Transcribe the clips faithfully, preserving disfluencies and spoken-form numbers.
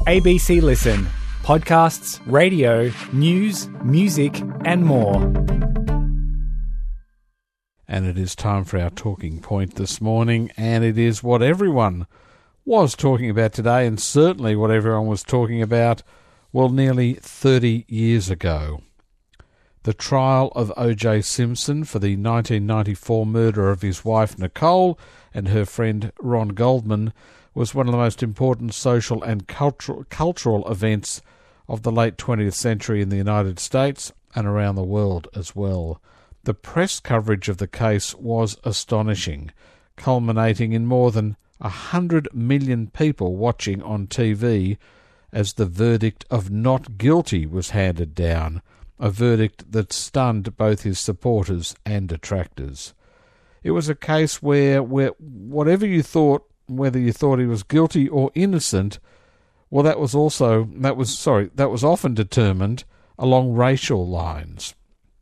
A B C Listen. Podcasts, radio, news, music and more. And it is time for our talking point this morning, and it is what everyone was talking about today, and certainly what everyone was talking about, well, nearly thirty years ago. The trial of O J Simpson for the nineteen ninety-four murder of his wife Nicole and her friend Ron Goldman was one of the most important social and cultural, cultural events of the late twentieth century in the United States and around the world as well. The press coverage of the case was astonishing, culminating in more than a hundred million people watching on T V as the verdict of not guilty was handed down, a verdict that stunned both his supporters and detractors. It was a case where, where whatever you thought, whether you thought he was guilty or innocent, well, that was also, that was, sorry, that was often determined along racial lines.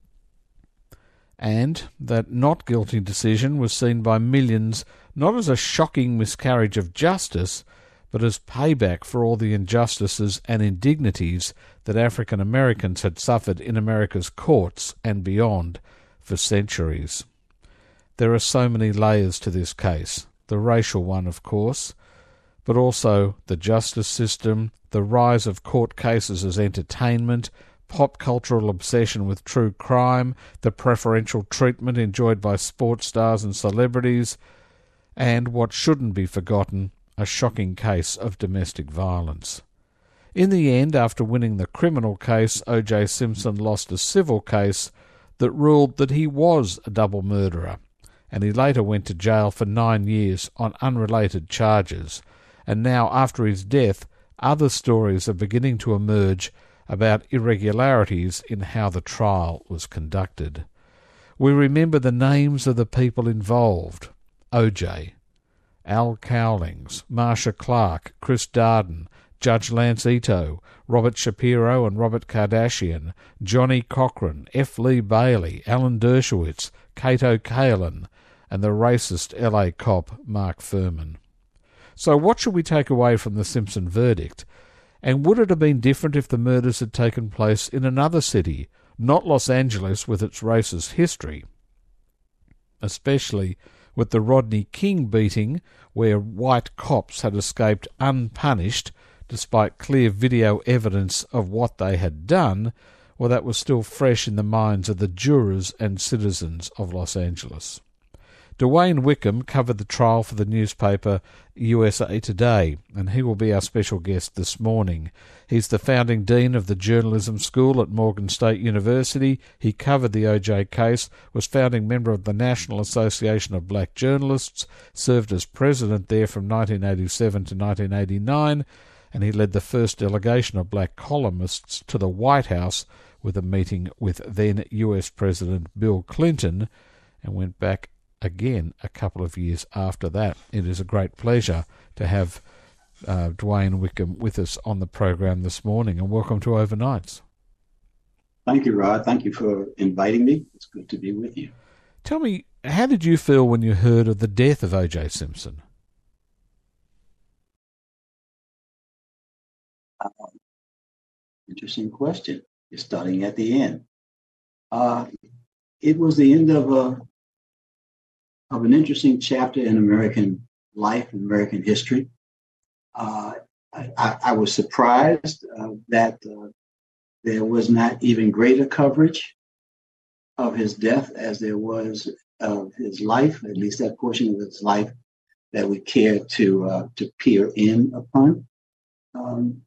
And that not guilty decision was seen by millions not as a shocking miscarriage of justice, but as payback for all the injustices and indignities that African Americans had suffered in America's courts and beyond for centuries. There are so many layers to this case, the racial one, of course, but also the justice system, the rise of court cases as entertainment, pop cultural obsession with true crime, the preferential treatment enjoyed by sports stars and celebrities, and what shouldn't be forgotten, a shocking case of domestic violence. In the end, after winning the criminal case, O J Simpson lost a civil case that ruled that he was a double murderer, and he later went to jail for nine years on unrelated charges. And now, after his death, other stories are beginning to emerge about irregularities in how the trial was conducted. We remember the names of the people involved: O J, Al Cowlings, Marsha Clark, Chris Darden, Judge Lance Ito, Robert Shapiro and Robert Kardashian, Johnny Cochran, F. Lee Bailey, Alan Dershowitz, Kato Kaelin, and the racist L A cop Mark Furman. So what should we take away from the Simpson verdict? And would it have been different if the murders had taken place in another city, not Los Angeles with its racist history? Especially with the Rodney King beating, where white cops had escaped unpunished despite clear video evidence of what they had done, well, that was still fresh in the minds of the jurors and citizens of Los Angeles. Dwayne Wickham covered the trial for the newspaper U S A Today, and he will be our special guest this morning. He's the founding dean of the Journalism School at Morgan State University. He covered the O J case, was founding member of the National Association of Black Journalists, served as president there from nineteen eighty-seven to nineteen eighty-nine, and he led the first delegation of black columnists to the White House with a meeting with then U S President Bill Clinton, and went back again a couple of years after that. It is a great pleasure to have uh, Dwayne Wickham with us on the program this morning, and welcome to Overnights. Thank you, Rod. Thank you for inviting me. It's good to be with you. Tell me, how did you feel when you heard of the death of O J Simpson? Uh, interesting question. You're starting at the end. Uh, it was the end of a of an interesting chapter in American life and American history. Uh, I, I was surprised uh, that uh, there was not even greater coverage of his death as there was of his life, at least that portion of his life that we care to uh, to peer in upon. Um,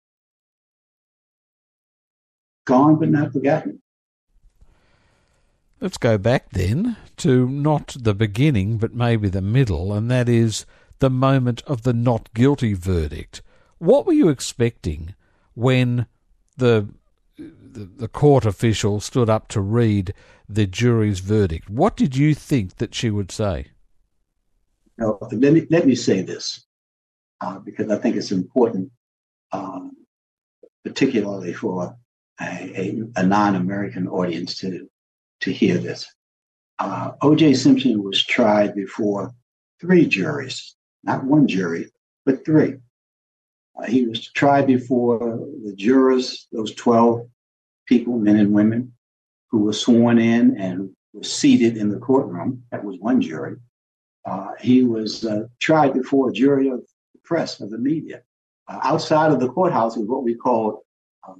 gone but not forgotten. Let's go back then to not the beginning, but maybe the middle, and that is the moment of the not guilty verdict. What were you expecting when the the, the court official stood up to read the jury's verdict? What did you think that she would say? Now, let me let me say this uh, because I think it's important, um, particularly for a, a, a non-American audience to. to hear this. Uh, O J Simpson was tried before three juries, not one jury, but three. Uh, he was tried before the jurors, those twelve people, men and women, who were sworn in and were seated in the courtroom. That was one jury. Uh, he was uh, tried before a jury of the press, of the media. Uh, outside of the courthouse is what we call, um,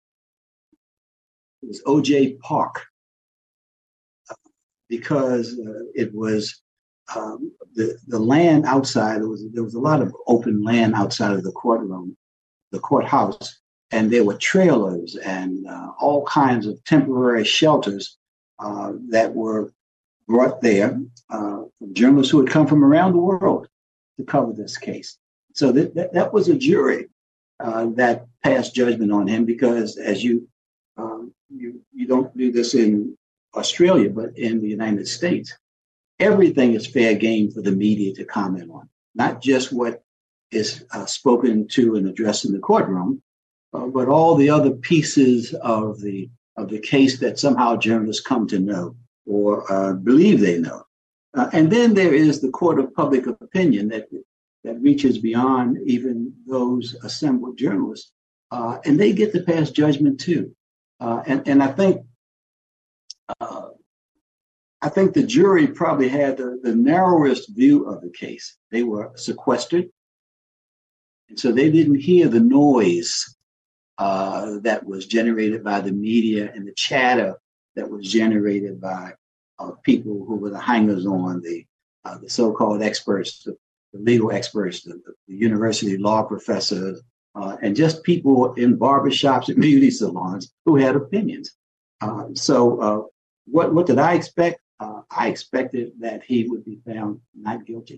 it was O J Park, uh, because uh, it was um, the the land outside. There was there was a lot of open land outside of the courtroom, the courthouse, and there were trailers and uh, all kinds of temporary shelters uh, that were brought there uh, from journalists who had come from around the world to cover this case. So that, that, that was a jury uh, that passed judgment on him because, as you, um, you you don't do this in Australia, but in the United States, everything is fair game for the media to comment on, not just what is uh, spoken to and addressed in the courtroom, uh, but all the other pieces of the of the case that somehow journalists come to know or uh, believe they know. Uh, and then there is the court of public opinion that that reaches beyond even those assembled journalists, uh, and they get to pass judgment too. Uh, and and I think uh, I think the jury probably had the, the narrowest view of the case. They were sequestered, and so they didn't hear the noise uh, that was generated by the media and the chatter that was generated by uh, people who were the hangers-on, the uh, the so-called experts, the, the legal experts, the, the university law professors, uh, and just people in barbershops and beauty salons who had opinions. Uh, so uh, what, what did I expect? Uh, I expected that he would be found not guilty.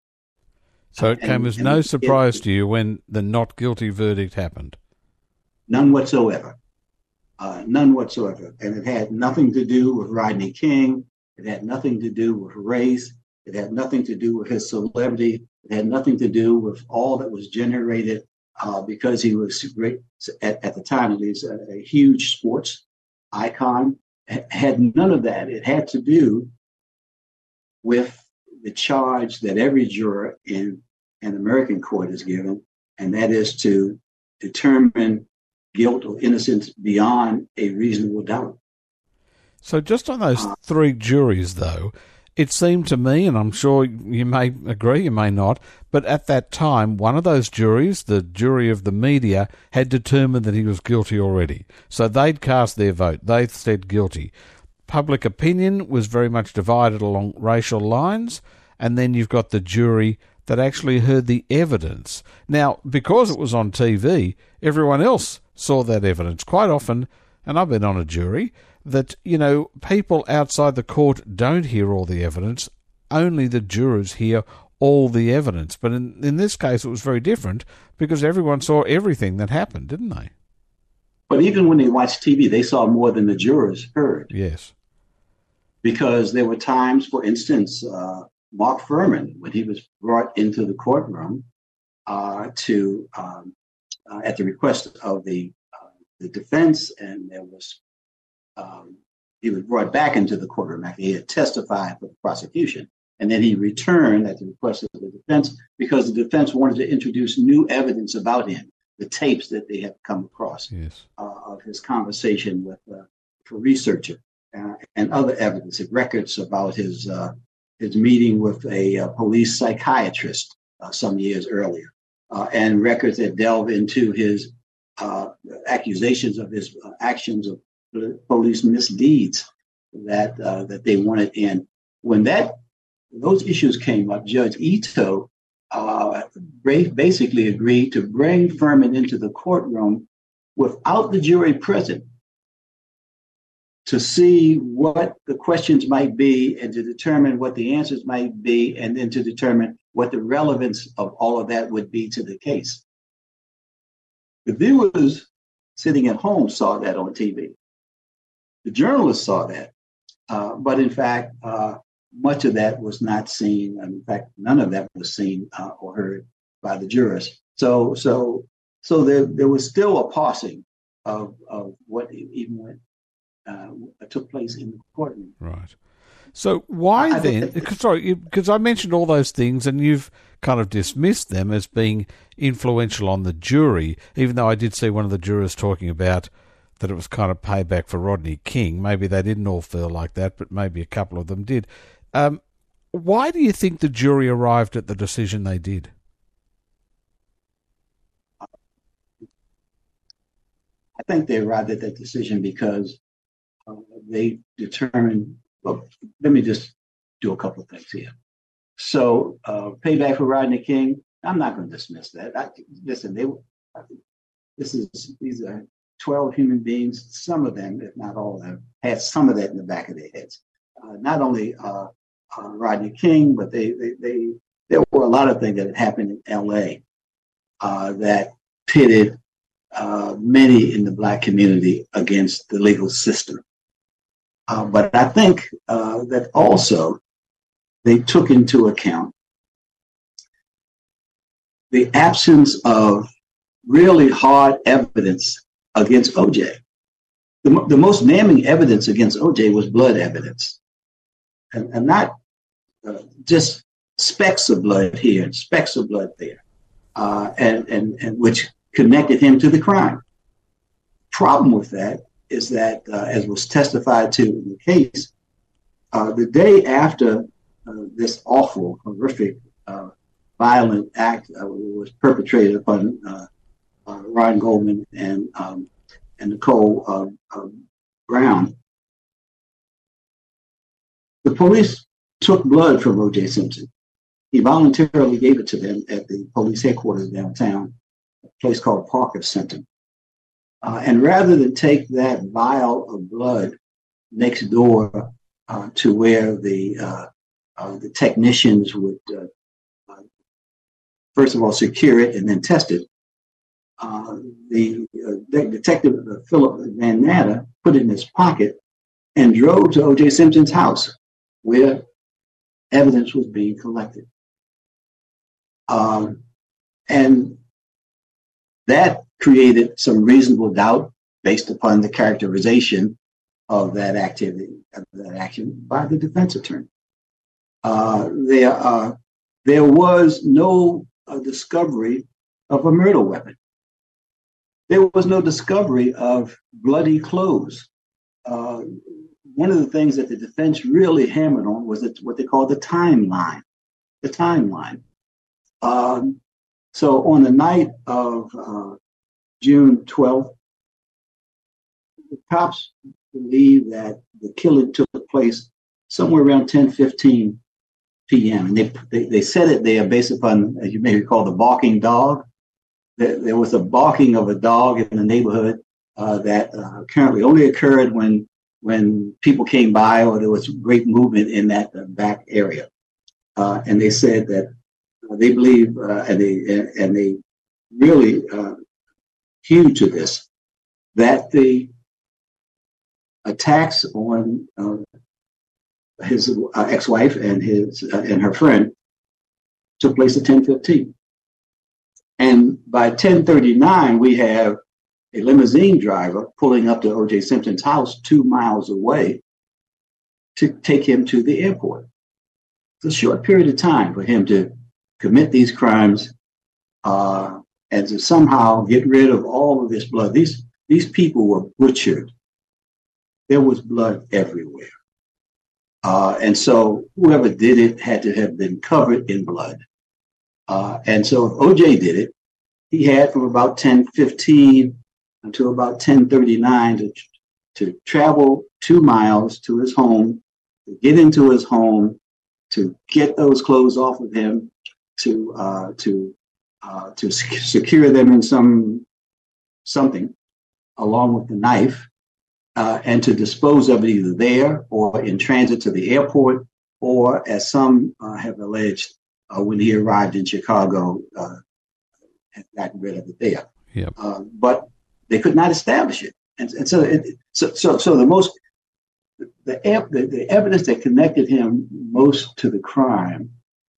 So it Uh, came and- as and no it- surprise to you when the not guilty verdict happened. None whatsoever. Uh, none whatsoever. And it had nothing to do with Rodney King. It had nothing to do with race. It had nothing to do with his celebrity. It had nothing to do with all that was generated uh, because he was great, at, at the time at least, a, a huge sports icon. It had none of that. It had to do with the charge that every juror in an American court is given, and that is to determine guilt or innocence beyond a reasonable doubt. So just on those three juries, though, it seemed to me, and I'm sure you may agree, you may not, but at that time, one of those juries, the jury of the media, had determined that he was guilty already. So they'd cast their vote. They said guilty. Public opinion was very much divided along racial lines, and then you've got the jury that actually heard the evidence. Now, because it was on T V, everyone else saw that evidence. Quite often, and I've been on a jury, that, you know, people outside the court don't hear all the evidence, only the jurors hear all the evidence. But in, in this case, it was very different because everyone saw everything that happened, didn't they? But even when they watched T V, they saw more than the jurors heard. Yes. Because there were times, for instance, uh, Mark Furman, when he was brought into the courtroom uh, to, um, uh, at the request of the uh, the defense, and there was, um, he was brought back into the courtroom after he had testified for the prosecution. And then he returned at the request of the defense because the defense wanted to introduce new evidence about him, the tapes that they had come across Yes. uh, of his conversation with uh, a researcher uh, and other evidence, records about his uh, his meeting with a, uh police psychiatrist uh, some years earlier, uh, and records that delve into his uh, accusations of his uh, actions of police misdeeds that uh, that they wanted in. When that those issues came up, Judge Ito uh, basically agreed to bring Furman into the courtroom without the jury present to see what the questions might be and to determine what the answers might be, and then to determine what the relevance of all of that would be to the case. The viewers sitting at home saw that on T V. The journalists saw that, uh, but in fact, uh, much of that was not seen. In fact, none of that was seen uh, or heard by the jurors. So, so, so there, there was still a parsing of of what even went uh, took place in the courtroom. Right. So why I then? think- Sorry, because I mentioned all those things, and you've kind of dismissed them as being influential on the jury, even though I did see one of the jurors talking about that it was kind of payback for Rodney King. Maybe they didn't all feel like that, but maybe a couple of them did. Um, why do you think the jury arrived at the decision they did? I think they arrived at that decision because uh, they determined, well, let me just do a couple of things here. So, uh, payback for Rodney King, I'm not going to dismiss that. I, listen, they, this is, these are twelve human beings. Some of them, if not all of them, had some of that in the back of their heads. Uh, not only uh, uh, Rodney King, but they, they, they, there were a lot of things that had happened in L A uh, that pitted uh, many in the Black community against the legal system. Uh, but I think uh, that also they took into account the absence of really hard evidence against O J. The, the most damning evidence against O J was blood evidence, and, and not uh, just specks of blood here and specks of blood there, uh, and, and, and which connected him to the crime. Problem with that is that, uh, as was testified to in the case, uh, the day after uh, this awful, horrific, uh, violent act uh, was perpetrated upon uh, uh, Ron Goldman and um, and Nicole uh, uh, Brown, the police took blood from O J Simpson. He voluntarily gave it to them at the police headquarters downtown, a place called Parker Center. Uh, and rather than take that vial of blood next door uh, to where the uh, uh, the technicians would uh, uh, first of all secure it and then test it, uh, the uh, detective uh, Philip Van Natta put it in his pocket and drove to O J Simpson's house where evidence was being collected. Um, and that created some reasonable doubt based upon the characterization of that activity, of that action by the defense attorney. Uh, there, uh, there was no uh, discovery of a murder weapon. There was no discovery of bloody clothes. Uh, one of the things that the defense really hammered on was what they call the timeline. The timeline. Um, so on the night of uh, June twelfth, the cops believe that the killing took place somewhere around ten fifteen p.m. And they, they they said it there based upon, as you may recall, the barking dog. There, there was a barking of a dog in the neighborhood uh, that uh, currently only occurred when when people came by or there was great movement in that uh, back area. Uh, and they said that uh, they believe uh, and they and they really uh, hew to this, that the attacks on uh, his uh, ex-wife and his uh, and her friend took place at ten fifteen. And by ten thirty-nine, we have a limousine driver pulling up to O J Simpson's house two miles away to take him to the airport. It's a short period of time for him to commit these crimes uh, and to somehow get rid of all of this blood. These, these people were butchered. There was blood everywhere. Uh, and so whoever did it had to have been covered in blood. Uh, and so if O J did it, he had from about ten fifteen until about ten thirty-nine to, to travel two miles to his home, to get into his home, to get those clothes off of him, to uh, to uh, to sec- secure them in some something, along with the knife, uh, and to dispose of it either there or in transit to the airport, or as some uh, have alleged, uh, when he arrived in Chicago, uh, had gotten rid of it there. Yep. Uh, but they could not establish it, and, and so, it, so so so the most the, the the evidence that connected him most to the crime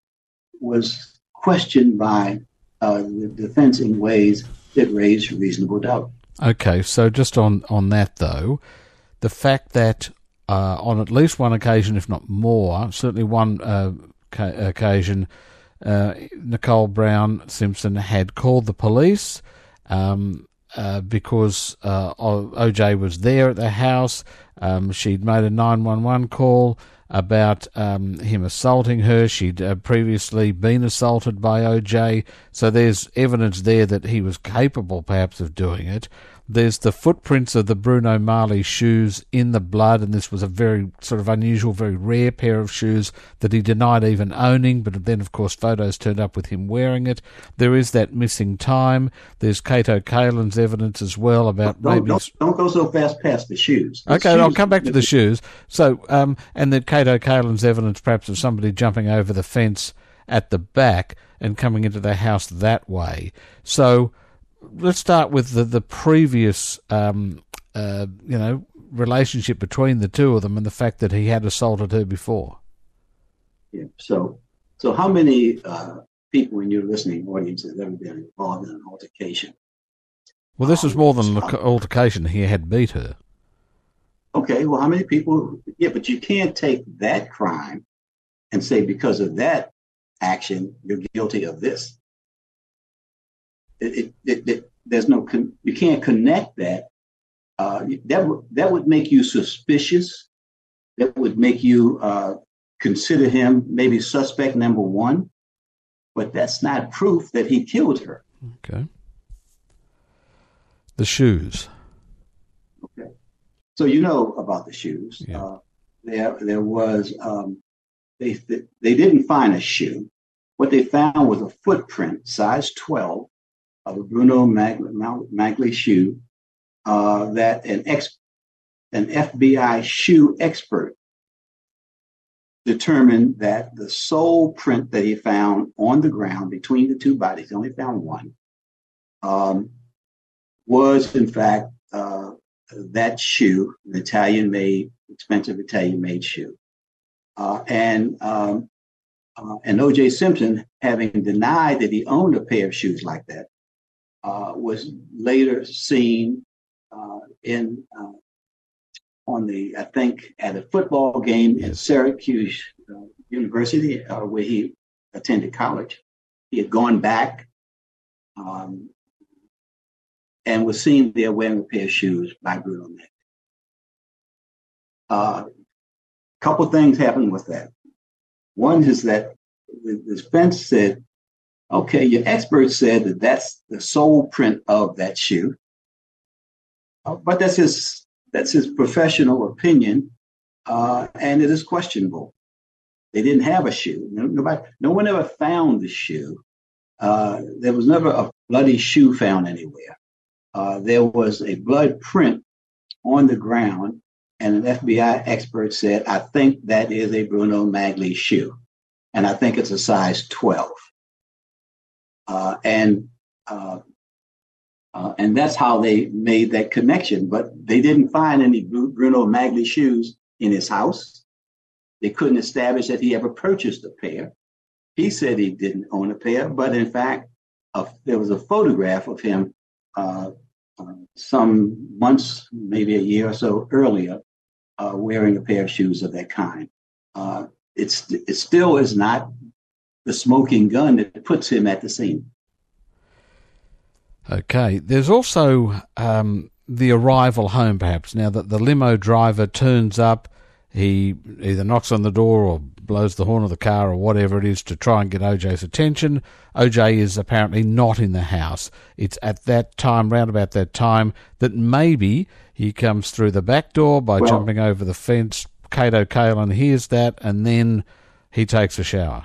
was questioned by uh, the defense in ways that raised reasonable doubt. Okay, so just on, on that though, the fact that uh, on at least one occasion, if not more, certainly one uh, ca- occasion, uh, Nicole Brown Simpson had called the police um, uh, because uh, O J was there at the house. Um, she'd made a nine one one call about um, him assaulting her. She'd uh, previously been assaulted by O J, so there's evidence there that he was capable perhaps of doing it. There's the footprints of the Bruno Marley shoes in the blood, and this was a very sort of unusual, very rare pair of shoes that he denied even owning, but then, of course, photos turned up with him wearing it. There is that missing time. There's Kato Kaelin's evidence as well about don't, maybe... Don't, don't go so fast past the shoes. The okay, shoes, I'll come back to the shoes. So, um, and then Kato Kaelin's evidence perhaps of somebody jumping over the fence at the back and coming into the house that way. So... let's start with the, the previous, um, uh, you know, relationship between the two of them and the fact that he had assaulted her before. Yeah. So, so how many uh, people in your listening audience have ever been involved in an altercation? Well, this was Um, more than an uh, altercation. He had beat her. Okay. Well, how many people? Yeah, but you can't take that crime and say because of that action you're guilty of this. It, it, it, it, there's no, con- you can't connect that. Uh, that would that would make you suspicious. That would make you uh, consider him maybe suspect number one. But that's not proof that he killed her. Okay. The shoes. Okay. So you know about the shoes. Yeah. Uh, there, there was. Um, they they didn't find a shoe. What they found was a footprint, size twelve. Of a Bruno Magli shoe uh, that an ex, an F B I shoe expert determined that the sole print that he found on the ground between the two bodies, he only found one, um, was in fact uh, that shoe, an Italian-made, expensive Italian-made shoe. Uh, and um, uh, and O J Simpson, having denied that he owned a pair of shoes like that, Uh, was later seen uh, in uh, on the I think at a football game yes. at Syracuse uh, University uh, where he attended college. He had gone back um, and was seen there wearing a pair of shoes by Bruno Magli. A uh, couple things happened with that. One is that the, the defense said, okay, your expert said that that's the sole print of that shoe, uh, but that's his that's his professional opinion, uh, and it is questionable. They didn't have a shoe. No, nobody, no one ever found the shoe. Uh, there was never a bloody shoe found anywhere. Uh, there was a blood print on the ground, and an F B I expert said, "I think that is a Bruno Magli shoe, and I think it's a size twelve." Uh, and uh, uh, and that's how they made that connection. But they didn't find any Bruno Magli shoes in his house. They couldn't establish that he ever purchased a pair. He said he didn't own a pair, but in fact, uh, there was a photograph of him uh, uh, some months, maybe a year or so earlier, uh, wearing a pair of shoes of that kind. Uh, it's it still is not the smoking gun that puts him at the scene. Okay. There's also um, the arrival home, perhaps. Now that the limo driver turns up, he either knocks on the door or blows the horn of the car or whatever it is to try and get O J's attention. O J is apparently not in the house. It's at that time, round about that time, that maybe he comes through the back door by well, jumping over the fence. Kato Kaelin hears that, and then he takes a shower.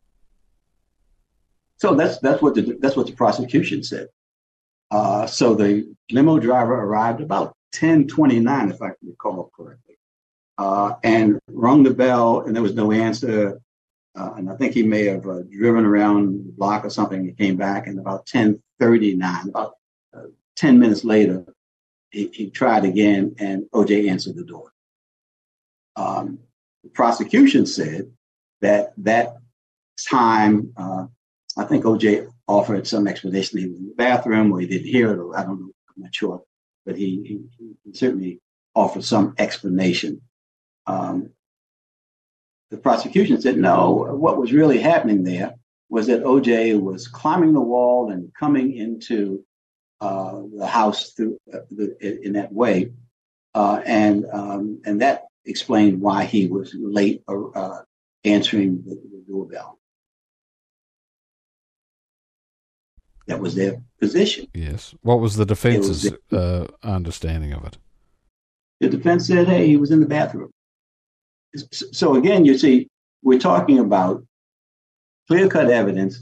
So that's that's what the that's what the prosecution said. Uh, so the limo driver arrived about ten twenty-nine, if I can recall correctly, uh, and rung the bell, and there was no answer. Uh, and I think he may have uh, driven around the block or something. He came back, and about ten thirty-nine, about uh, ten minutes later, he, he tried again, and O J answered the door. Um, the prosecution said that that time. Uh, I think O J offered some explanation. He was in the bathroom, or he didn't hear it, or I don't know. I'm not sure, but he, he, he certainly offered some explanation. Um, the prosecution said, no, what was really happening there was that O J was climbing the wall and coming into uh, the house through uh, the, in that way. Uh, and um, and that explained why he was late uh, answering the, the doorbell. That was their position. Yes. What was the defense's was uh, understanding of it? The defense said, hey, he was in the bathroom. So again, you see, we're talking about clear-cut evidence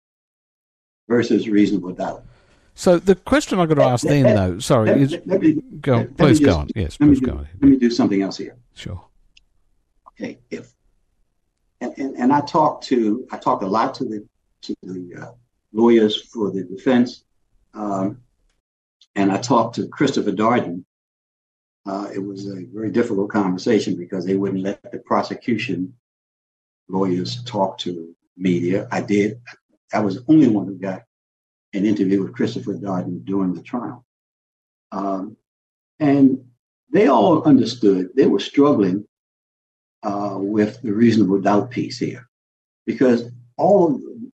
versus reasonable doubt. So the question I've got to ask then, though, sorry, let, is... Let, let me, go, let, please let go just, on. Yes, let please me go do, on. Let me do something else here. Sure. Okay, if and, and, and I talked to I talked a lot to the to the uh, lawyers for the defense, um, and I talked to Christopher Darden. Uh, it was a very difficult conversation because they wouldn't let the prosecution lawyers talk to media. I did. I was the only one who got an interview with Christopher Darden during the trial, um, and they all understood. They were struggling Uh, with the reasonable doubt piece here, because all of them,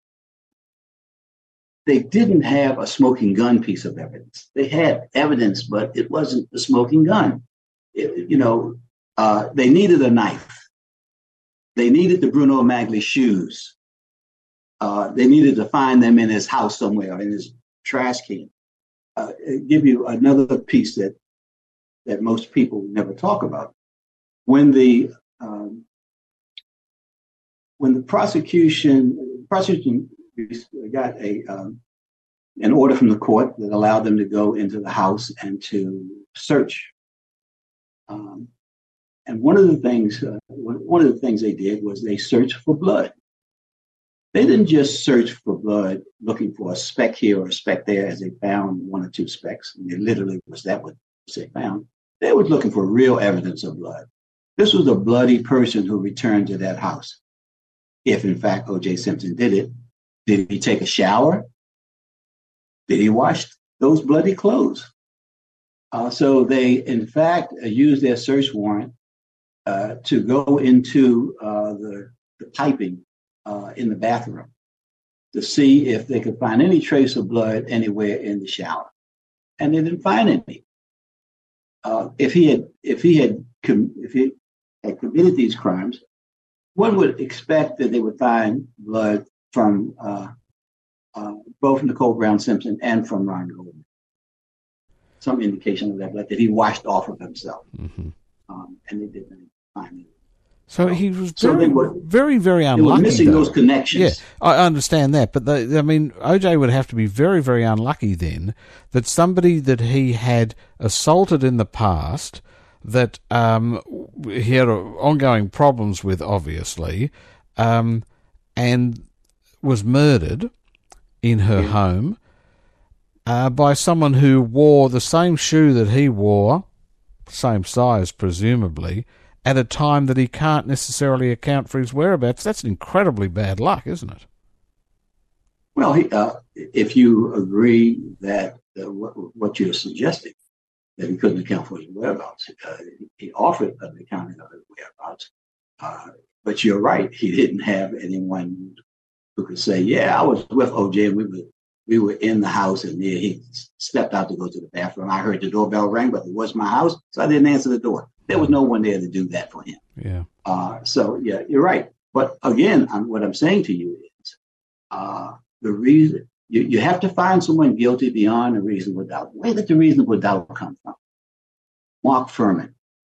they didn't have a smoking gun piece of evidence. They had evidence, but it wasn't the smoking gun. It, you know, uh, they needed a knife. They needed the Bruno Magli shoes. Uh, they needed to find them in his house somewhere, in his trash can. Uh, give you another piece that that most people never talk about. When the Um, when the prosecution prosecution got a um, an order from the court that allowed them to go into the house and to search, um, and one of the things uh, one of the things they did was they searched for blood. They didn't just search for blood looking for a speck here or a speck there, as they found one or two specks. And it literally was that what they found. They were looking for real evidence of blood. This was a bloody person who returned to that house. If, in fact, O J Simpson did it, did he take a shower? Did he wash those bloody clothes? Uh, so they, in fact, uh, used their search warrant uh, to go into uh, the, the piping uh, in the bathroom to see if they could find any trace of blood anywhere in the shower. And they didn't find any. Uh, if he had, if he had, com- if he had committed these crimes, one would expect that they would find blood from uh, uh, both Nicole Brown Simpson and from Ron Goldman. Some indication of that blood that he washed off of himself, mm-hmm. um, and they didn't find it. So he was so very, were, very, very unlucky. They were missing though. those connections. Yeah, I understand that, but the, I mean, O J would have to be very, very unlucky then that somebody that he had assaulted in the past, that um, he had ongoing problems with, obviously, um, and was murdered in her yeah. home uh, by someone who wore the same shoe that he wore, same size presumably, at a time that he can't necessarily account for his whereabouts. That's incredibly bad luck, isn't it? Well, he, uh, if you agree that uh, what, what you're suggesting, that he couldn't account for his whereabouts, uh, he offered an accounting of his whereabouts. Uh, but you're right, he didn't have anyone who could say, yeah, I was with O J and we were, we were in the house and yeah, he stepped out to go to the bathroom. I heard the doorbell ring, but it was my house, so I didn't answer the door. There was no one there to do that for him. Yeah. Uh, so, yeah, you're right. But again, I'm, what I'm saying to you is uh, the reason you, you have to find someone guilty beyond a reasonable doubt. Where did the reasonable doubt come from? Mark Furman.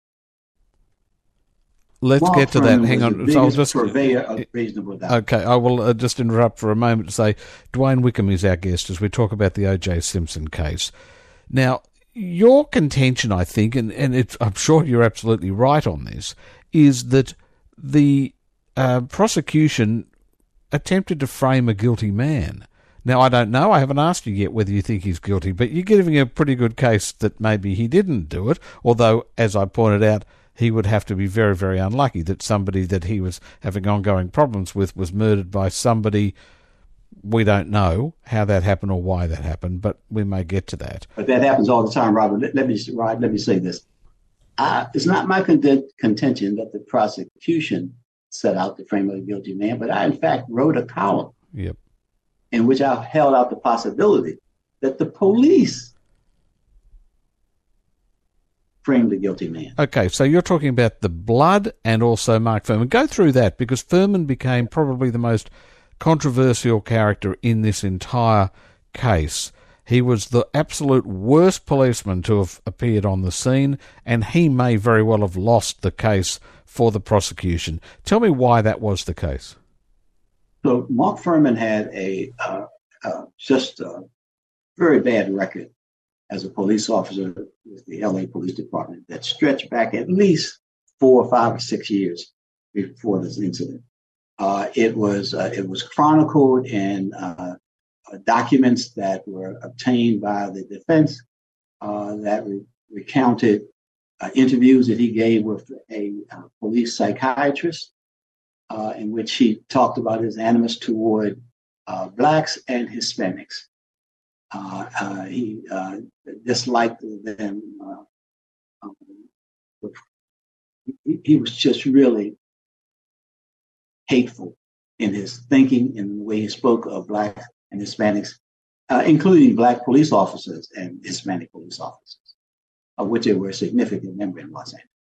Let's Mark get to Furman that. Hang was on. the So I'll biggest just purveyor of reasonable doubt. Okay, I will uh, just interrupt for a moment to say Dwayne Wickham is our guest as we talk about the O J Simpson case. Now, your contention, I think, and, and it's, I'm sure you're absolutely right on this, is that the uh, prosecution attempted to frame a guilty man. Now, I don't know, I haven't asked you yet whether you think he's guilty, but you're giving a pretty good case that maybe he didn't do it, although, as I pointed out, he would have to be very, very unlucky that somebody that he was having ongoing problems with was murdered by somebody. We don't know how that happened or why that happened, but we may get to that. But that happens all the time, Robert. Let, let me Rod, let me say this. I, it's not my con- contention that the prosecution set out to frame a guilty man, but I, in fact, wrote a column Yep. in which I held out the possibility that the police framed the guilty man. Okay, so you're talking about the blood and also Mark Fuhrman. Go through that, because Fuhrman became probably the most controversial character in this entire case. He was the absolute worst policeman to have appeared on the scene, and he may very well have lost the case for the prosecution. Tell me why that was the case. So Mark Fuhrman had a uh, uh, just a very bad record as a police officer with the L A Police Department that stretched back at least four or five or six years before this incident. Uh, it was uh, it was chronicled in uh, uh, documents that were obtained by the defense uh, that re- recounted uh, interviews that he gave with a uh, police psychiatrist, uh, in which he talked about his animus toward uh, blacks and Hispanics. Uh, uh, he uh, disliked them. Uh, um, he, he was just really hateful in his thinking and the way he spoke of blacks and Hispanics, uh, including black police officers and Hispanic police officers, of which there were a significant number in Los Angeles.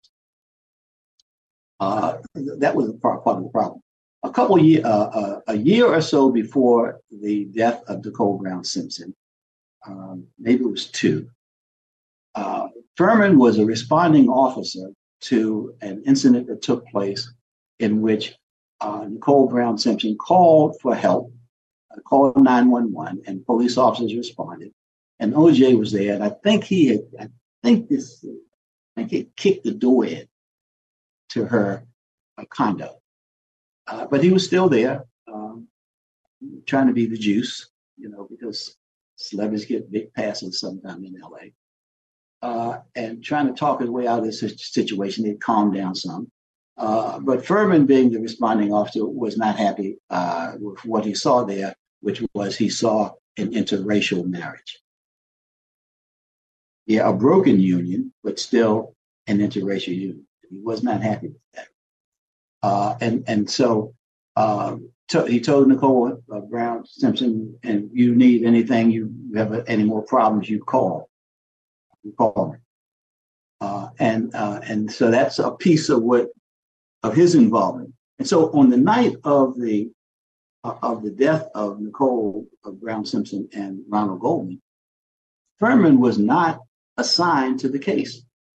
Uh, that was a part, part of the problem. A couple of year, uh, uh, a year or so before the death of Nicole Brown Simpson, um, maybe it was two, uh, Fuhrman was a responding officer to an incident that took place in which uh, Nicole Brown Simpson called for help, uh, called nine one one, and police officers responded. And O J was there, and I think he had, I think this, I think he kicked the door in to her uh, condo. Uh, but he was still there, um, trying to be the juice, you know, because celebrities get big passes sometime in L A. Uh, and trying to talk his way out of this situation. He'd calmed down some. Uh, but Fuhrman, being the responding officer, was not happy uh, with what he saw there, which was he saw an interracial marriage. Yeah, a broken union, but still an interracial union. He was not happy with that. Uh, and, and so uh, to, he told Nicole uh, Brown Simpson, and you need anything, you have any more problems, you call. You call me. Uh, and uh, and so that's a piece of what of his involvement. And so on the night of the uh, of the death of Nicole of Brown Simpson and Ronald Goldman, Fuhrman was not assigned to the case.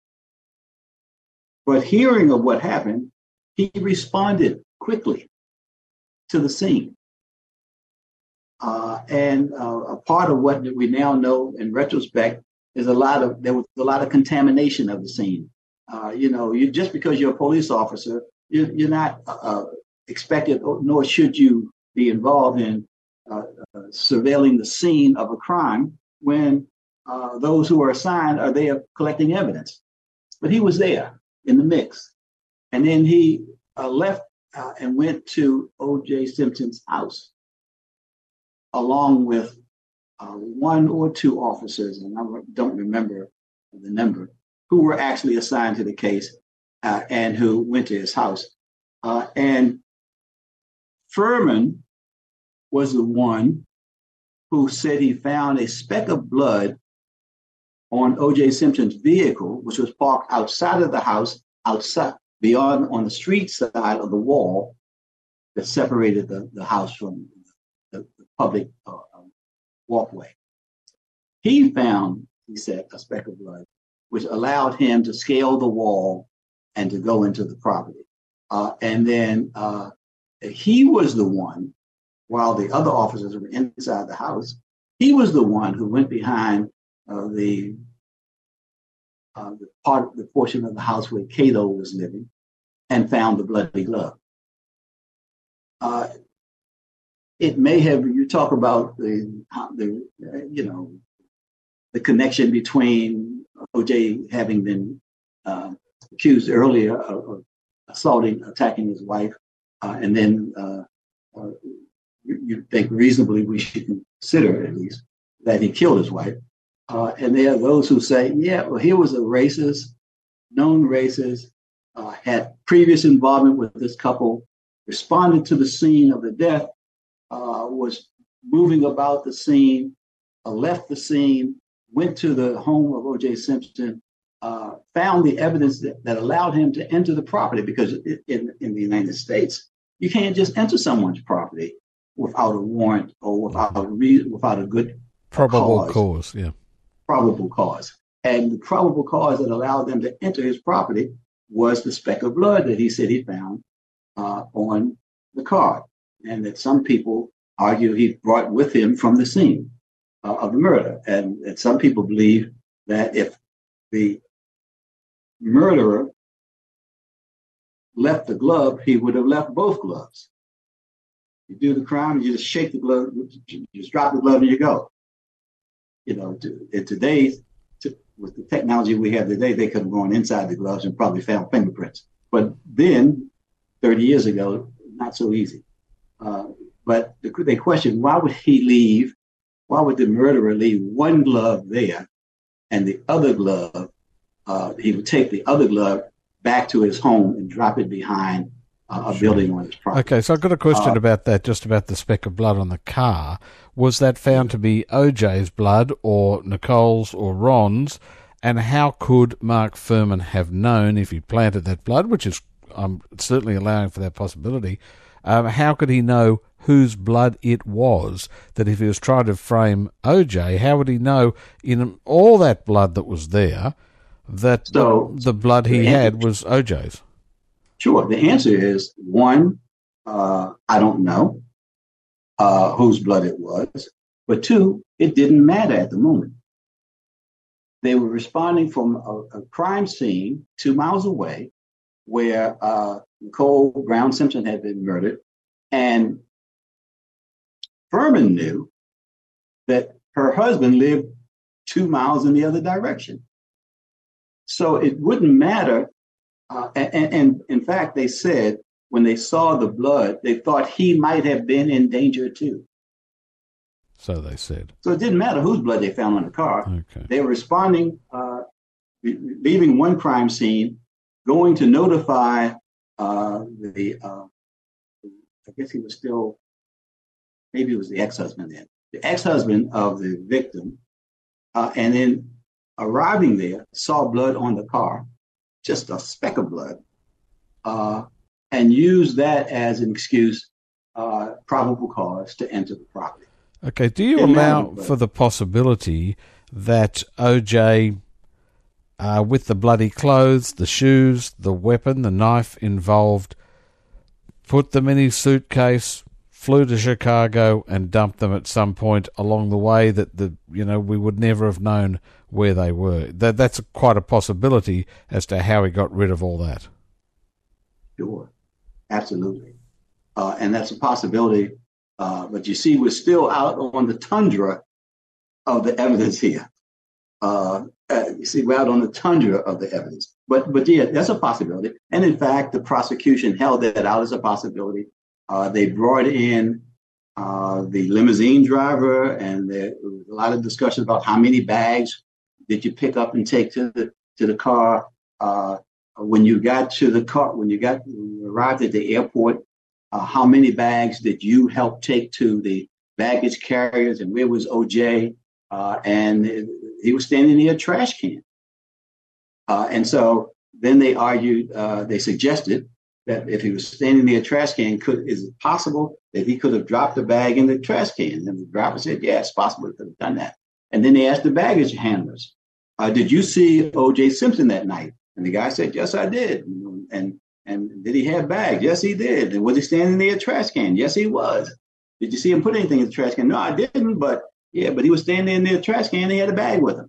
But hearing of what happened, he responded quickly to the scene. Uh, and uh, a part of what we now know in retrospect is a lot of, there was a lot of contamination of the scene. Uh, you know, you just because you're a police officer, you're, you're not uh, expected, nor should you be involved in uh, uh, surveilling the scene of a crime when uh, those who are assigned are there collecting evidence. But he was there in the mix. And then he uh, left uh, and went to O J Simpson's house, along with uh, one or two officers, and I don't remember the number, who were actually assigned to the case uh, and who went to his house. Uh, and Fuhrman was the one who said he found a speck of blood on O J Simpson's vehicle, which was parked outside of the house, outside, beyond on the street side of the wall that separated the, the house from the, the public uh, walkway. He found, he said, a speck of blood, which allowed him to scale the wall and to go into the property. Uh, and then uh, he was the one, while the other officers were inside the house, he was the one who went behind uh, the, uh, the part, the portion of the house where Cato was living, and found the bloody glove. Uh, it may have, you talk about the, the uh, you know, the connection between O J having been uh, accused earlier of, of assaulting, attacking his wife, uh, and then uh, uh, you, you think reasonably we should consider at least that he killed his wife. Uh, and there are those who say, yeah, well, he was a racist, known racist, uh, had previous involvement with this couple, responded to the scene of the death, uh, was moving about the scene, uh, left the scene, went to the home of O J Simpson, uh, found the evidence that, that allowed him to enter the property, because in, in the United States, you can't just enter someone's property without a warrant or without a, re- without a good probable cause. cause, yeah. Probable cause. And the probable cause that allowed them to enter his property was the speck of blood that he said he found uh, on the car, and that some people argue he brought with him from the scene uh, of the murder. And, and some people believe that if the murderer left the glove, he would have left both gloves. You do the crime, you just shake the glove, you just drop the glove and you go. You know, to, in today's, to, with the technology we have today, they could have gone inside the gloves and probably found fingerprints. But then, thirty years ago, not so easy. Uh, but the, they questioned, why would he leave? Why would the murderer leave one glove there and the other glove, uh, he would take the other glove back to his home and drop it behind uh, a Sure. building on his property? Okay, so I've got a question Uh, about that, just about the speck of blood on the car. Was that found to be O J's blood or Nicole's or Ron's? And how could Mark Furman have known, if he planted that blood, which is I'm certainly allowing for that possibility, um, how could he know whose blood it was? That if he was trying to frame O J, how would he know in all that blood that was there that So, the, the blood he the had answer- was O J's? Sure. The answer is one, uh, I don't know uh, whose blood it was. But two, it didn't matter at the moment. They were responding from a, a crime scene two miles away where uh, Nicole Brown Simpson had been murdered. And Furman knew that her husband lived two miles in the other direction. So it wouldn't matter. Uh, and, and in fact, they said when they saw the blood, they thought he might have been in danger too. So they said. So it didn't matter whose blood they found on the car. Okay. They were responding, uh, leaving one crime scene, going to notify uh, the, uh, I guess he was still, maybe it was the ex-husband then, the ex-husband of the victim, uh, and then arriving there, saw blood on the car, just a speck of blood, uh, and used that as an excuse, uh, probable cause to enter the property. Okay, do you Didn't allow matter, but- for the possibility that O J, uh, with the bloody clothes, the shoes, the weapon, the knife involved, put them in his suitcase, flew to Chicago and dumped them at some point along the way that the you know we would never have known where they were? That that's quite a possibility as to how he got rid of all that. Sure, absolutely. Uh, and that's a possibility. Uh, but you see, we're still out on the tundra of the evidence here. Uh, uh, you see, we're out on the tundra of the evidence. But, but yeah, that's a possibility. And in fact, the prosecution held that out as a possibility. Uh, they brought in uh, the limousine driver, and there was a lot of discussion about how many bags did you pick up and take to the to the car. Uh, when you got to the car, when you got when you arrived at the airport, uh, how many bags did you help take to the baggage carriers, and where was O J? Uh, and it, he was standing near a trash can. Uh, and so then they argued, uh, they suggested that if he was standing near a trash can, could is it possible that he could have dropped the bag in the trash can? And the driver said, yeah, it's possible he could have done that. And then they asked the baggage handlers, uh, did you see O J Simpson that night? And the guy said, yes, I did. And and did he have bags? Yes, he did. And was he standing near a trash can? Yes, he was. Did you see him put anything in the trash can? No, I didn't, but yeah, but he was standing near the trash can and he had a bag with him.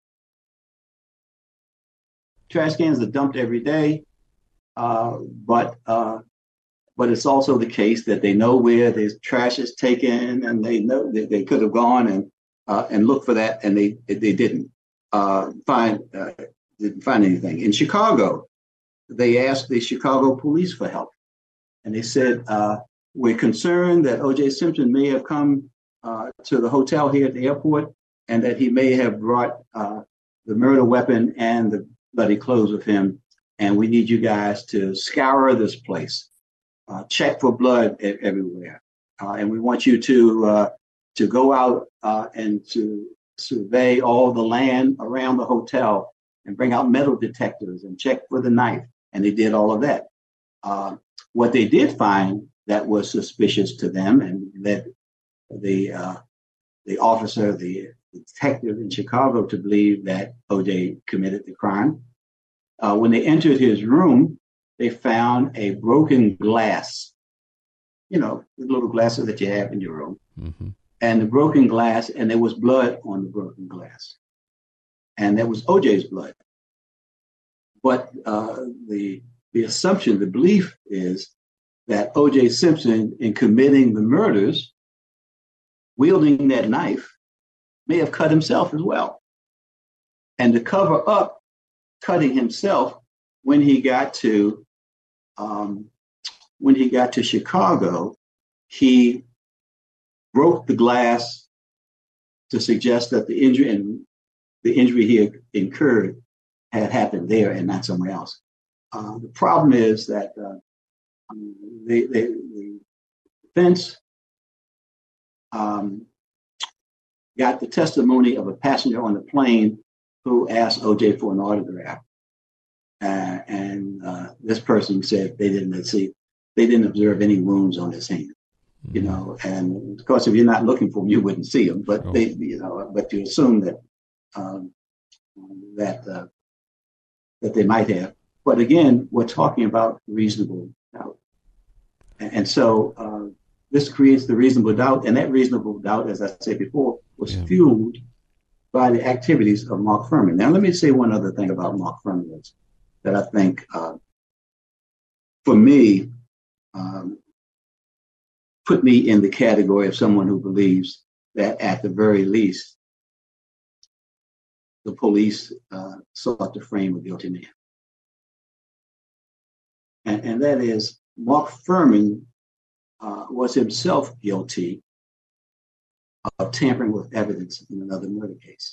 Trash cans are dumped every day, uh, but uh, but it's also the case that they know where the trash is taken, and they know that they could have gone and uh, and looked for that, and they they didn't uh, find uh, didn't find anything. In Chicago, they asked the Chicago police for help, and they said, uh, we're concerned that O J Simpson may have come uh, to the hotel here at the airport, and that he may have brought uh, the murder weapon and the bloody clothes with him, and we need you guys to scour this place, uh, check for blood everywhere, uh, and we want you to uh, to go out uh, and to survey all the land around the hotel and bring out metal detectors and check for the knife. And they did all of that. Uh, what they did find that was suspicious to them and led the uh, the officer, the detective in Chicago, to believe that O J committed the crime. Uh, when they entered his room, they found a broken glass, you know, the little glasses that you have in your room, mm-hmm. and the broken glass, and there was blood on the broken glass. And that was O J's blood. But uh, the the assumption, the belief is that O J Simpson, in committing the murders, wielding that knife, may have cut himself as well. And to cover up cutting himself, when he got to um, when he got to Chicago, he broke the glass to suggest that the injury and the injury he had incurred had happened there and not somewhere else. Uh, the problem is that uh, the, the, the defense um, got the testimony of a passenger on the plane who asked O J for an autograph, uh, and uh, this person said they didn't see, they didn't observe any wounds on his hand. Mm-hmm. You know, and of course, if you're not looking for them, you wouldn't see them. But oh. they, you know, but you assume that um, that uh, that they might have. But again, we're talking about reasonable doubt, and, and so uh, this creates the reasonable doubt, and that reasonable doubt, as I said before, was yeah. fueled by the activities of Mark Fuhrman. Now, let me say one other thing about Mark Fuhrman that I think, uh, for me, um, put me in the category of someone who believes that at the very least, the police uh, sought to frame a guilty man. And, and that is, Mark Fuhrman uh, was himself guilty of tampering with evidence in another murder case.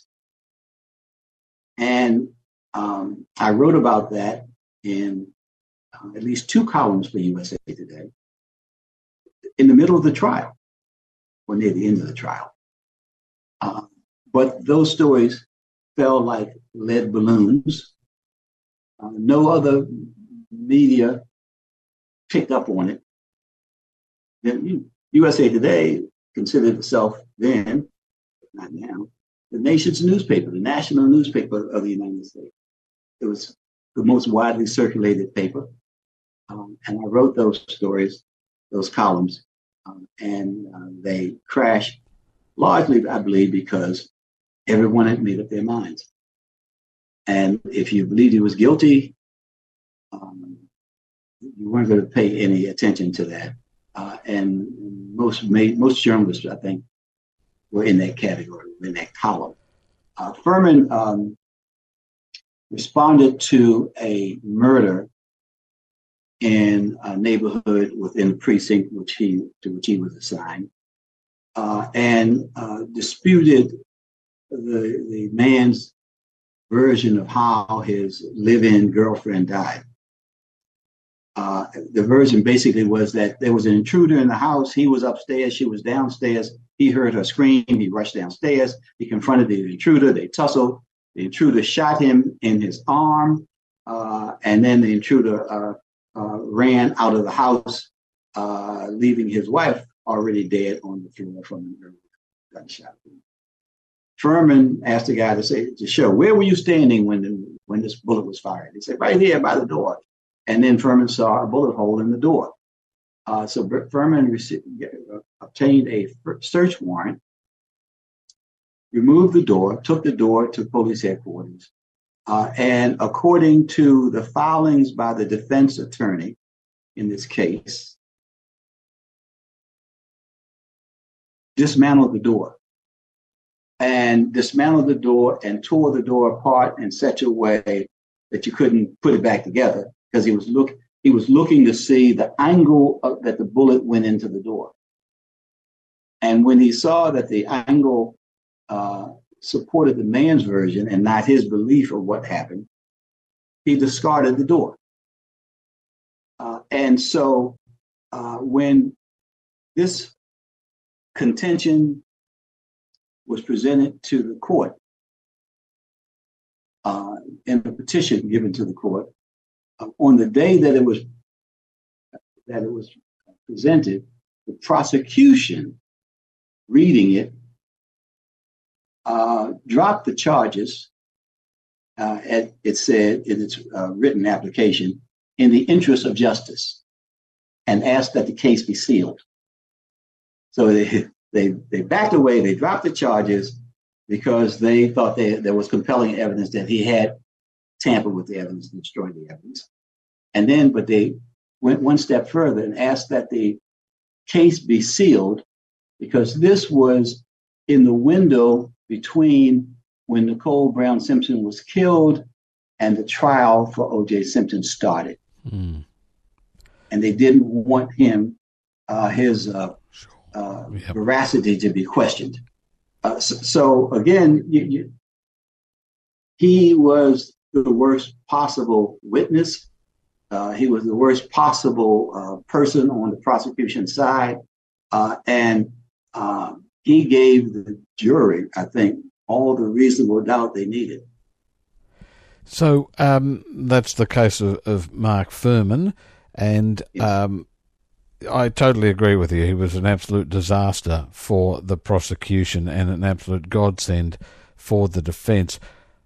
And um, I wrote about that in uh, at least two columns for U S A Today in the middle of the trial, or near the end of the trial. Uh, but those stories fell like lead balloons. Uh, no other media picked up on it. Then U S A Today considered itself then, not now, the nation's newspaper, the national newspaper of the United States. It was the most widely circulated paper. Um, and I wrote those stories, those columns, um, and uh, they crashed largely, I believe, because everyone had made up their minds. And if you believed he was guilty, um, you weren't going to pay any attention to that. Uh, and most most journalists, I think, were in that category, in that column. Uh, Fuhrman um, responded to a murder in a neighborhood within the precinct which he to which he was assigned, uh, and uh, disputed the the man's version of how his live-in girlfriend died. Uh, the version basically was that there was an intruder in the house. He was upstairs. She was downstairs. He heard her scream. He rushed downstairs. He confronted the intruder. They tussled. The intruder shot him in his arm. Uh, and then the intruder uh, uh, ran out of the house, uh, leaving his wife already dead on the floor from the gunshot. Fuhrman asked the guy to say, to show, where were you standing when, the, when this bullet was fired? He said, right here by the door. And then Fuhrman saw a bullet hole in the door. Uh, so Fuhrman received, uh, obtained a search warrant, removed the door, took the door to police headquarters. Uh, and according to the filings by the defense attorney in this case, dismantled the door. And dismantled the door and tore the door apart in such a way that you couldn't put it back together. Because he was look he was looking to see the angle of, that the bullet went into the door. And when he saw that the angle uh, supported the man's version and not his belief of what happened, he discarded the door. Uh, and so uh, when this contention was presented to the court uh, in a petition given to the court, uh, on the day that it was that it was presented, the prosecution, reading it, uh, dropped the charges. Uh, at, it said in its uh, written application, in the interest of justice, and asked that the case be sealed. So they they they backed away. They dropped the charges because they thought they, there was compelling evidence that he had tampered with the evidence and destroyed the evidence. And then, but they went one step further and asked that the case be sealed because this was in the window between when Nicole Brown Simpson was killed and the trial for O J Simpson started. Mm. And they didn't want him, uh, his uh, uh, yep. veracity to be questioned. Uh, so, so again, you, you, he was the worst possible witness. Uh, he was the worst possible uh, person on the prosecution side. Uh, and uh, he gave the jury, I think, all the reasonable doubt they needed. So um, that's the case of, of Mark Fuhrman. And yes. um, I totally agree with you. He was an absolute disaster for the prosecution and an absolute godsend for the defence.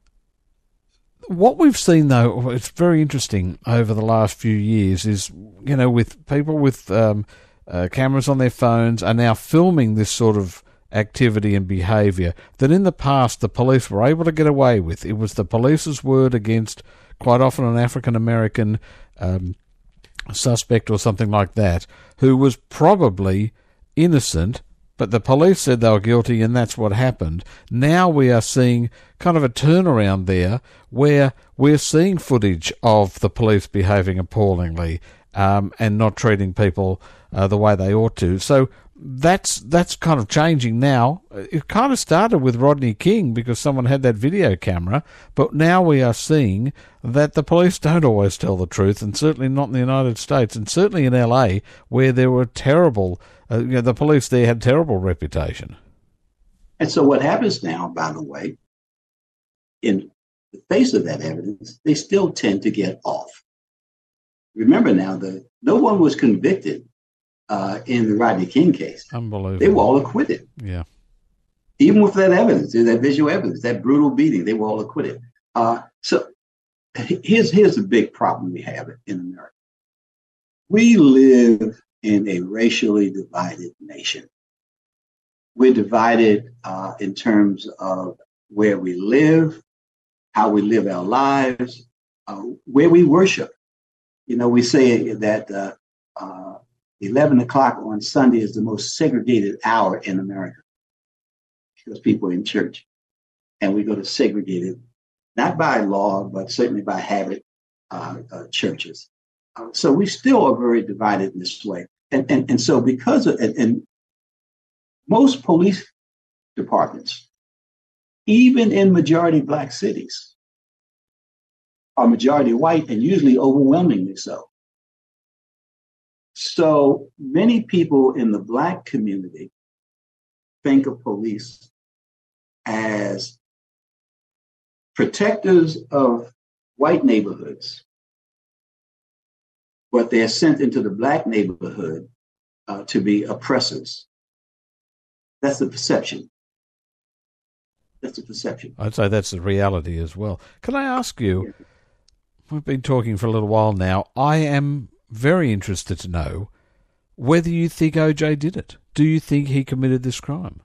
What we've seen, though, it's very interesting over the last few years is, you know, with people with um, uh, cameras on their phones are now filming this sort of activity and behaviour that in the past the police were able to get away with. It was the police's word against quite often an African-American um, suspect or something like that who was probably innocent, but the police said they were guilty and that's what happened. Now we are seeing kind of a turnaround there where we're seeing footage of the police behaving appallingly um, and not treating people uh, the way they ought to. So that's that's kind of changing now. It kind of started with Rodney King because someone had that video camera, but now we are seeing that the police don't always tell the truth, and certainly not in the United States, and certainly in L A, where there were terrible, uh, you know, the police there had terrible reputation. And so what happens now, by the way, in the face of that evidence, they still tend to get off. Remember now, that no one was convicted Uh, in the Rodney King case. Unbelievable. They were all acquitted. Yeah. Even with that evidence, that visual evidence, that brutal beating, they were all acquitted. Uh, so here's, here's the big problem we have in America. We live in a racially divided nation. We're divided uh, in terms of where we live, how we live our lives, uh, where we worship. You know, we say that uh, uh, eleven o'clock on Sunday is the most segregated hour in America because people are in church, and we go to segregated, not by law, but certainly by habit, uh, uh, churches. Uh, so we still are very divided in this way. And, and, and so because of, and, and most police departments, even in majority black cities, are majority white and usually overwhelmingly so. So many people in the black community think of police as protectors of white neighborhoods, but they're sent into the black neighborhood uh, to be oppressors. That's the perception. That's the perception. I'd say that's the reality as well. Can I ask you, we've been talking for a little while now, I am very interested to know whether you think O J did it. Do you think he committed this crime?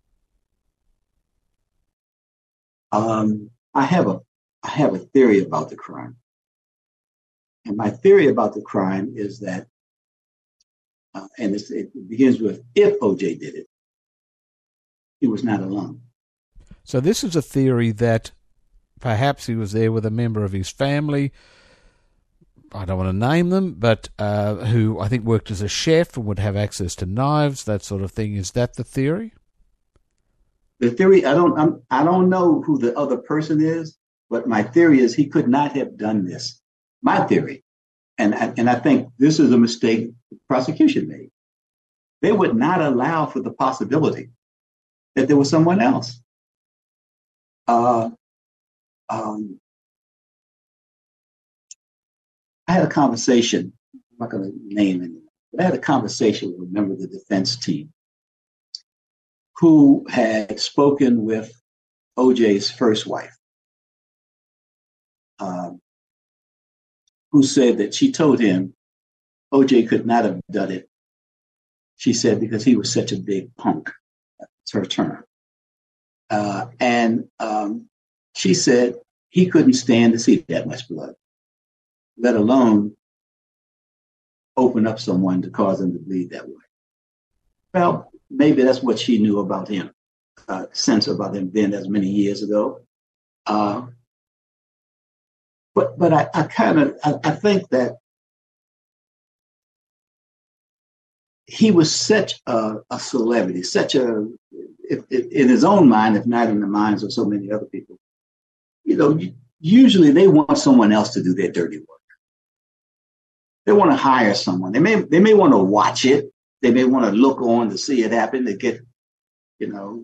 Um, I have a I have a theory about the crime, and my theory about the crime is that, uh, and it's, it begins with if O J did it, he was not alone. So this is a theory that perhaps he was there with a member of his family. I don't want to name them, but uh, who I think worked as a chef and would have access to knives, that sort of thing. Is that the theory? The theory, I don't, I'm, I don't know who the other person is, But my theory is he could not have done this. My theory. And, and I think this is a mistake the prosecution made. They would not allow for the possibility that there was someone else. Uh, um, I had a conversation, I'm not going to name anyone, but I had a conversation with a member of the defense team who had spoken with O J's first wife, um, who said that she told him O J could not have done it. She said because he was such a big punk. That's her term. Uh, and um, she said he couldn't stand to see that much blood, let alone open up someone to cause him to bleed that way. Well, maybe that's what she knew about him, uh, sense about him then, as many years ago. Uh, but but I, I kind of I, I think that he was such a, a celebrity, such a if, if, in his own mind, if not in the minds of so many other people. You know, usually they want someone else to do their dirty work. They want to hire someone. They may they may want to watch it. They may want to look on to see it happen. They get, you know,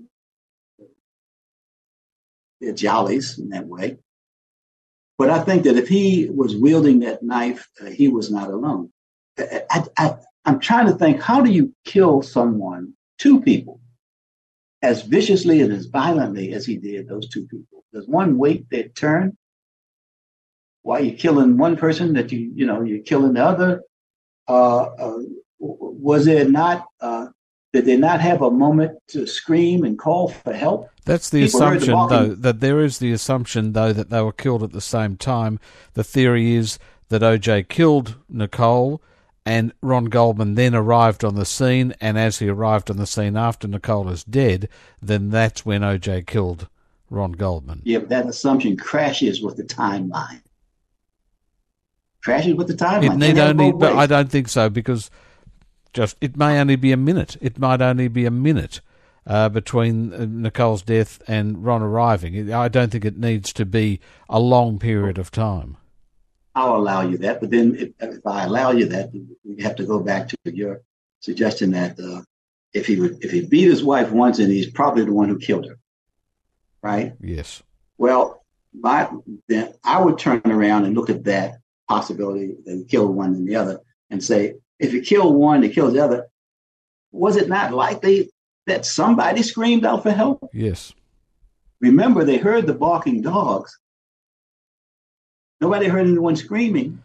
their jollies in that way. But I think that if he was wielding that knife, uh, he was not alone. I, I, I'm trying to think, how do you kill someone, two people, as viciously and as violently as he did those two people? Does one wait their turn? While you're killing one person, that you, you know, you're killing the other? Uh, uh, was it not, uh, did they not have a moment to scream and call for help? That's the People assumption, the though, that there is the assumption, though, that they were killed at the same time. The theory is that O J killed Nicole, and Ron Goldman then arrived on the scene, and as he arrived on the scene after Nicole is dead, then that's when O J killed Ron Goldman. Yeah, but that assumption crashes with the timeline. Crashes with the timeline. It need only, but I don't think so, because just it may only be a minute. It might only be a minute uh, between uh, Nicole's death and Ron arriving. I don't think it needs to be a long period of time. I'll allow you that, but then if, if I allow you that, we have to go back to your suggestion that uh, if he would, if he beat his wife once, and he's probably the one who killed her, right? Yes. Well, my then I would turn around and look at that possibility that he killed one and the other, and say, if he killed one, he killed the other. Was it not likely that somebody screamed out for help? Yes. Remember, they heard the barking dogs. Nobody heard anyone screaming.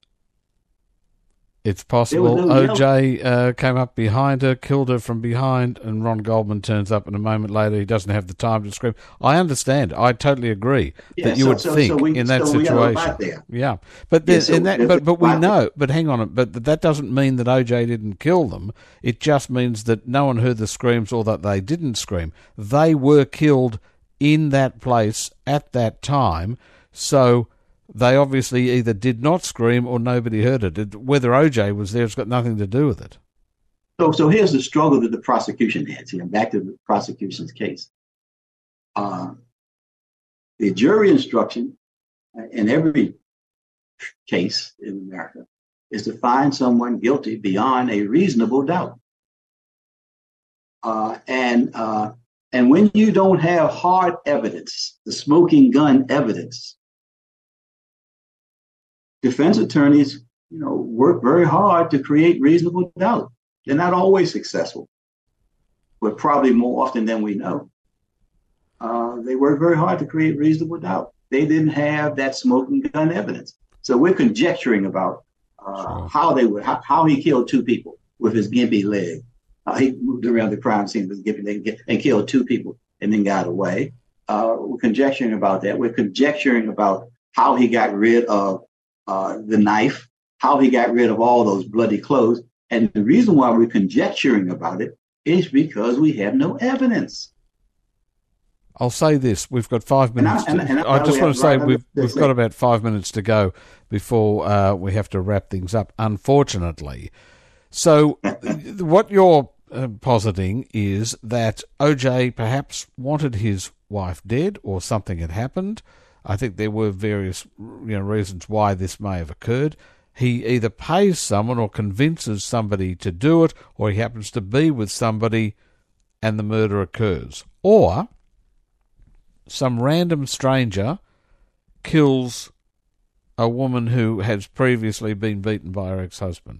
It's possible no O J uh, came up behind her, killed her from behind, and Ron Goldman turns up, and a moment later he doesn't have the time to scream. I understand. I totally agree yeah, that you so, would so, think so we, in that so situation. Yeah, but then, yeah, so in that, but but we know. But hang on, but that doesn't mean that O J didn't kill them. It just means that no one heard the screams, or that they didn't scream. They were killed in that place at that time. So they obviously either did not scream or nobody heard it. Whether O J was there has got nothing to do with it. So so here's the struggle that the prosecution had. See, I'm back to the prosecution's case. Uh, the jury instruction in every case in America is to find someone guilty beyond a reasonable doubt. Uh, and uh, and when you don't have hard evidence, the smoking gun evidence, defense attorneys, you know, work very hard to create reasonable doubt. They're not always successful, but probably more often than we know. Uh, they work very hard to create reasonable doubt. They didn't have that smoking gun evidence. So we're conjecturing about uh, sure. how they would, how, how he killed two people with his gimpy leg. Uh, he moved around the crime scene with his gimpy leg and killed two people and then got away. Uh, we're conjecturing about that. We're conjecturing about how he got rid of Uh, the knife, how he got rid of all those bloody clothes. And the reason why we're conjecturing about it is because we have no evidence. I'll say this. We've got five minutes. And I, and, and to, I, I just want to say we've, we've got about five minutes to go before uh, we have to wrap things up, unfortunately. So what you're uh, positing is that O J perhaps wanted his wife dead, or something had happened. I think there were various you know, reasons why this may have occurred. He either pays someone or convinces somebody to do it, or he happens to be with somebody and the murder occurs. Or some random stranger kills a woman who has previously been beaten by her ex-husband.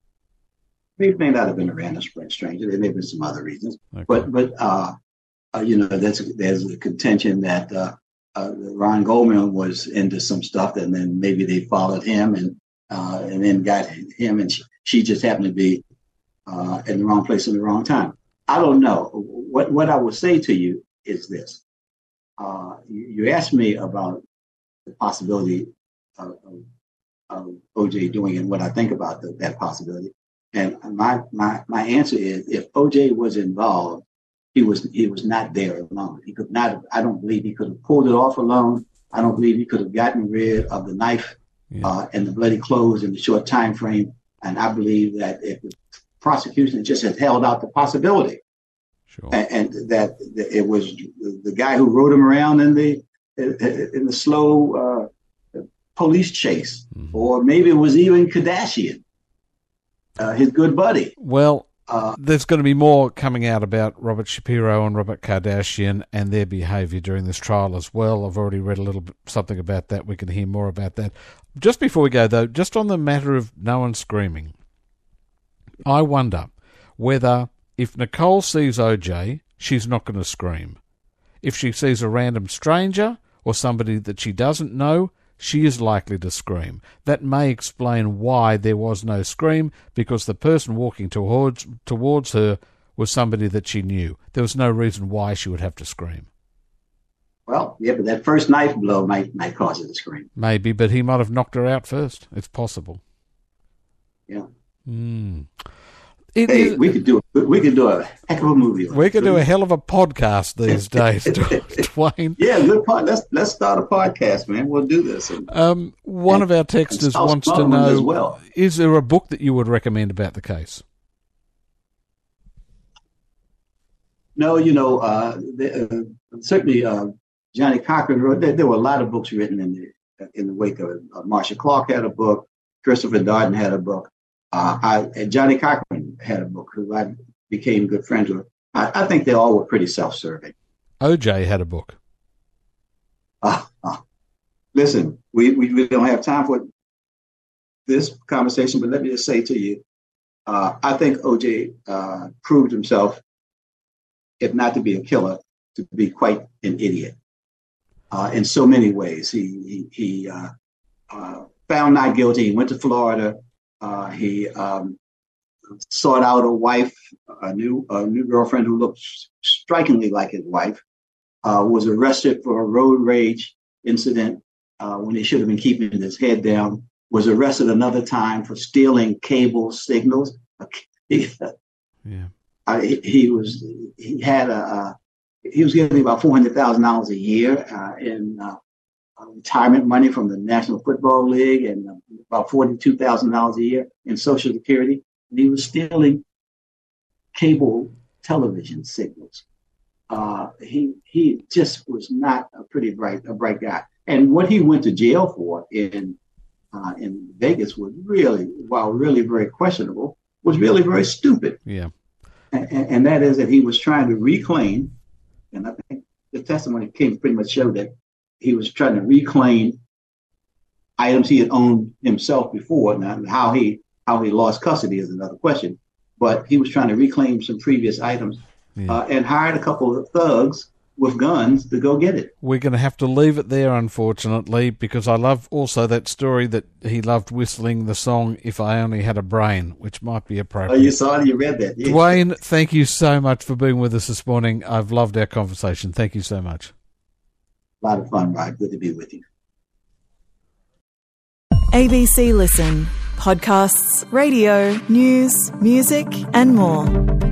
It may not have been a random stranger. There may have been some other reasons. Okay. But, but uh, uh, you know, that's, there's a contention that uh, uh, Ron Goldman was into some stuff, and then maybe they followed him and uh, and then got him, and she, she just happened to be uh, in the wrong place in the wrong time. I don't know. What, what I will say to you is this. Uh, you, you asked me about the possibility of, of, of O J doing it and what I think about the, that possibility. And my, my, my answer is, if O J was involved, he was, he was not there alone. He could not, have, I don't believe he could have pulled it off alone. I don't believe he could have gotten rid of the knife yeah. uh, and the bloody clothes in the short time frame. And I believe that if the prosecution just had held out the possibility, sure. and, and that it was the guy who rode him around in the, in the slow uh, police chase, mm-hmm. or maybe it was even Kardashian. Uh, his good buddy. Well, uh, there's going to be more coming out about Robert Shapiro and Robert Kardashian and their behaviour during this trial as well. I've already read a little bit, something about that. We can hear more about that. Just before we go, though, just on the matter of no one screaming, I wonder whether if Nicole sees O J, she's not going to scream. If she sees a random stranger or somebody that she doesn't know, she is likely to scream. That may explain why there was no scream, because the person walking towards towards her was somebody that she knew. There was no reason why she would have to scream. Well, yeah, but that first knife blow might might cause her to scream. Maybe, but he might have knocked her out first. It's possible. Yeah. Mm. It hey, is, we could do we could do a heck of a movie. We could do a hell of a podcast these days, Dwayne. Yeah, good pod. Let's let's start a podcast, man. We'll do this. And, um, one and, of our texters wants to know: well. Is there a book that you would recommend about the case? No, you know, uh, the, uh, certainly uh, Johnny Cochran wrote. There, there were a lot of books written in the in the wake of it. Uh, Marcia Clark had a book. Christopher Darden had a book. Uh, I, and Johnny Cochran had a book who I became good friends with. I, I think they all were pretty self-serving. O J had a book. Uh, uh, listen, we, we, we don't have time for this conversation, but let me just say to you, uh, I think O J uh, proved himself, if not to be a killer, to be quite an idiot uh, in so many ways. He, he, he uh, uh, found not guilty. He went to Florida. Uh, he um, sought out a wife, a new a new girlfriend who looked strikingly like his wife, uh, was arrested for a road rage incident uh, when he should have been keeping his head down, was arrested another time for stealing cable signals. He, yeah. uh, he, he was he had a uh, he was getting about four hundred thousand dollars a year uh, in uh, retirement money from the National Football League, and uh, about forty-two thousand dollars a year in Social Security. And he was stealing cable television signals. Uh, he he just was not a pretty bright a bright guy. And what he went to jail for in uh, in Vegas was really, while really very questionable, was really very stupid. Yeah, and, and that is that he was trying to reclaim, and I think the testimony came pretty much showed that he was trying to reclaim items he had owned himself before. Now, how he how he lost custody is another question, but he was trying to reclaim some previous items yeah. uh, and hired a couple of thugs with guns to go get it. We're going to have to leave it there, unfortunately, because I love also that story that he loved whistling the song "If I Only Had a Brain," which might be appropriate. Oh, you saw it? You read that? Yeah. Dwayne, thank you so much for being with us this morning. I've loved our conversation. Thank you so much. A lot of fun, Rod. Good to be with you. A B C Listen. Podcasts, radio, news, music, and more.